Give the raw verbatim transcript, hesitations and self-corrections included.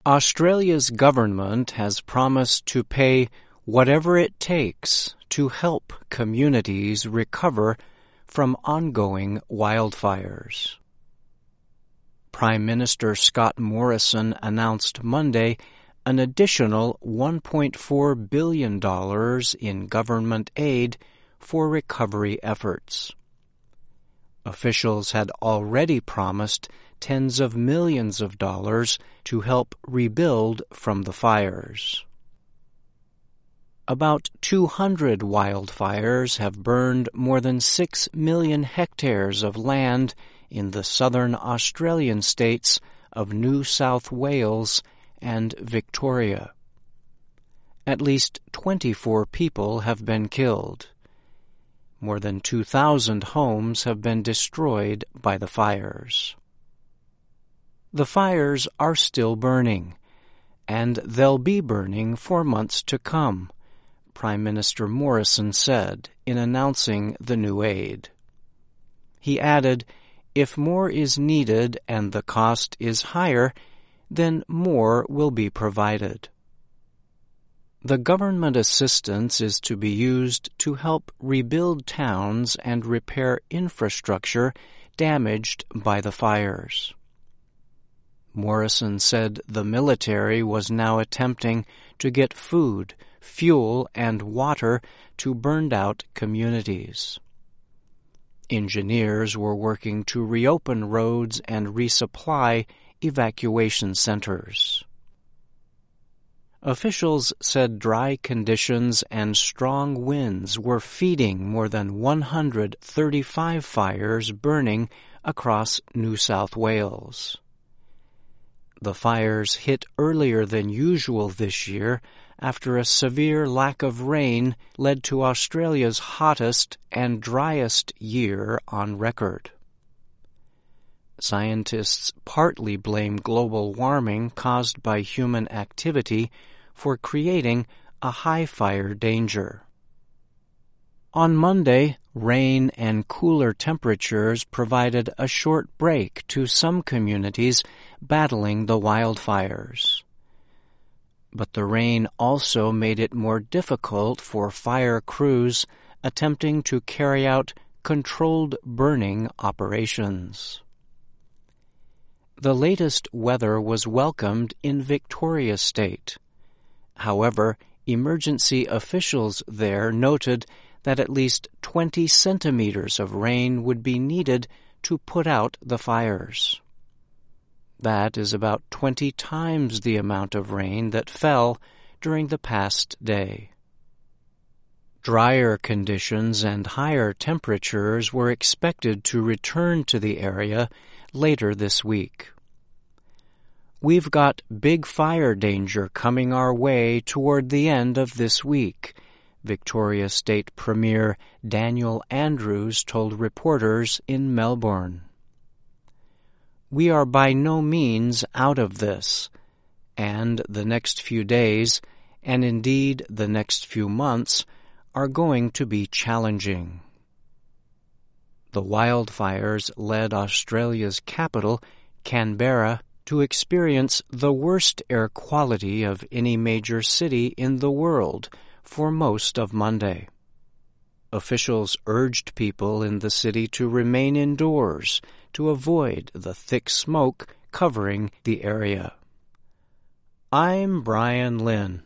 Australia's government has promised to pay whatever it takes to help communities recover from ongoing wildfires. Prime Minister Scott Morrison announced Monday an additional one point four billion dollars in government aid for recovery efforts. Officials had already promised tens of millions of dollars to help rebuild from the fires. About two hundred wildfires have burned more than six million hectares of land in the southern Australian states of New South Wales and Victoria. At least twenty-four people have been killed. More than two thousand homes have been destroyed by the fires. The fires are still burning, and they'll be burning for months to come, Prime Minister Morrison said in announcing the new aid. He added, "If more is needed and the cost is higher, then more will be provided." The government assistance is to be used to help rebuild towns and repair infrastructure damaged by the fires. Morrison said the military was now attempting to get food, fuel, and water to burned-out communities. Engineers were working to reopen roads and resupply evacuation centers. Officials said dry conditions and strong winds were feeding more than one hundred thirty-five fires burning across New South Wales. The fires hit earlier than usual this year after a severe lack of rain led to Australia's hottest and driest year on record. Scientists partly blame global warming caused by human activity for creating a high fire danger. On Monday, rain and cooler temperatures provided a short break to some communities battling the wildfires. But the rain also made it more difficult for fire crews attempting to carry out controlled burning operations. The latest weather was welcomed in Victoria State. However, emergency officials there noted that at least twenty centimeters of rain would be needed to put out the fires. That is about twenty times the amount of rain that fell during the past day. Drier conditions and higher temperatures were expected to return to the area later this week. "We've got big fire danger coming our way toward the end of this week," Victoria State Premier Daniel Andrews told reporters in Melbourne. "We are by no means out of this, and the next few days, and indeed the next few months, are going to be challenging." The wildfires led Australia's capital, Canberra, to experience the worst air quality of any major city in the world for most of Monday. Officials urged people in the city to remain indoors to avoid the thick smoke covering the area. I'm Brian Lynn.